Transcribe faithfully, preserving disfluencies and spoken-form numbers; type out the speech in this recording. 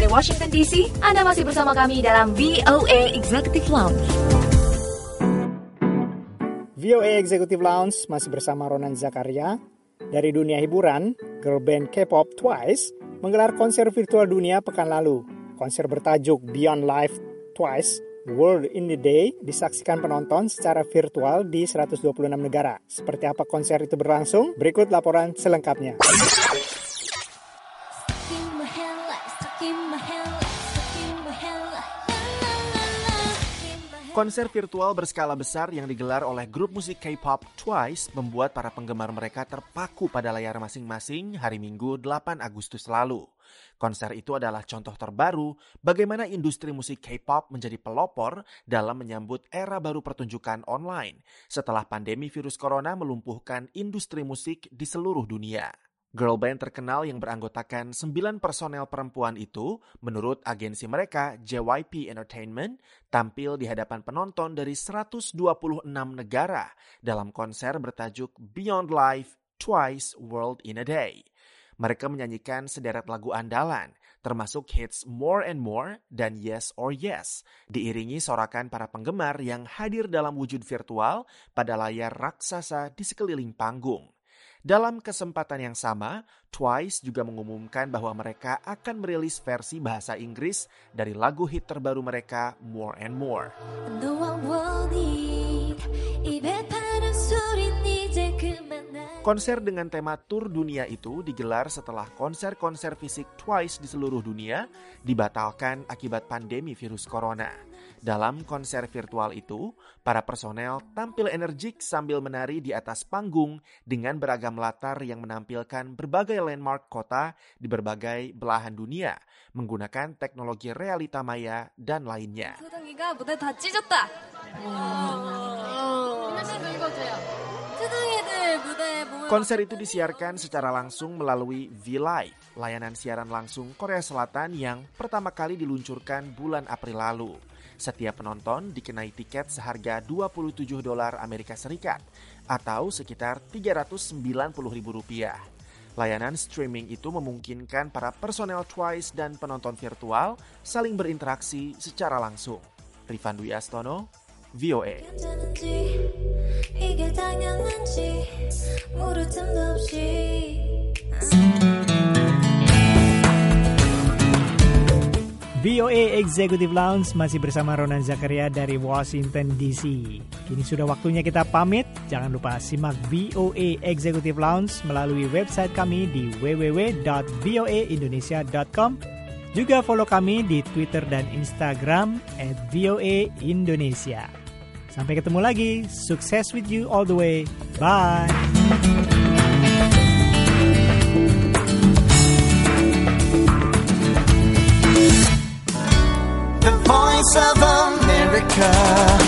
dari Washington D C, Anda masih bersama kami dalam V O A Executive Lounge. V O A Executive Lounge masih bersama Ronan Zakaria. Dari dunia hiburan, girl band K-pop Twice menggelar konser virtual dunia pekan lalu. Konser bertajuk Beyond Life Twice World in the Day disaksikan penonton secara virtual di seratus dua puluh enam negara. Seperti apa konser itu berlangsung? Berikut laporan selengkapnya. Konser virtual berskala besar yang digelar oleh grup musik K-pop Twice membuat para penggemar mereka terpaku pada layar masing-masing hari Minggu delapan Agustus lalu. Konser itu adalah contoh terbaru bagaimana industri musik K-pop menjadi pelopor dalam menyambut era baru pertunjukan online setelah pandemi virus corona melumpuhkan industri musik di seluruh dunia. Girl band terkenal yang beranggotakan sembilan personel perempuan itu, menurut agensi mereka J Y P Entertainment, tampil di hadapan penonton dari seratus dua puluh enam negara dalam konser bertajuk Beyond Life Twice World in a Day. Mereka menyanyikan sederet lagu andalan, termasuk hits More and More dan Yes or Yes, diiringi sorakan para penggemar yang hadir dalam wujud virtual pada layar raksasa di sekeliling panggung. Dalam kesempatan yang sama, Twice juga mengumumkan bahwa mereka akan merilis versi bahasa Inggris dari lagu hit terbaru mereka, More and More. Konser dengan tema tur dunia itu digelar setelah konser-konser fisik Twice di seluruh dunia dibatalkan akibat pandemi virus corona. Dalam konser virtual itu, para personel tampil energik sambil menari di atas panggung dengan beragam latar yang menampilkan berbagai landmark kota di berbagai belahan dunia, menggunakan teknologi realita maya dan lainnya. Konser itu disiarkan secara langsung melalui V-Live, layanan siaran langsung Korea Selatan yang pertama kali diluncurkan bulan April lalu. Setiap penonton dikenai tiket seharga dua puluh tujuh dolar Amerika Serikat atau sekitar tiga ratus sembilan puluh ribu rupiah. Layanan streaming itu memungkinkan para personel Twice dan penonton virtual saling berinteraksi secara langsung. Rifan Dwi Astono, V O A. V O A Executive Lounge masih bersama Ronan Zakaria dari Washington D C. Kini sudah waktunya kita pamit. Jangan lupa simak V O A Executive Lounge melalui website kami di w w w dot v o a indonesia dot com. Juga follow kami di Twitter dan Instagram at V O A Indonesia. Sampai ketemu lagi. Sukses with you all the way. Bye. Voice of America.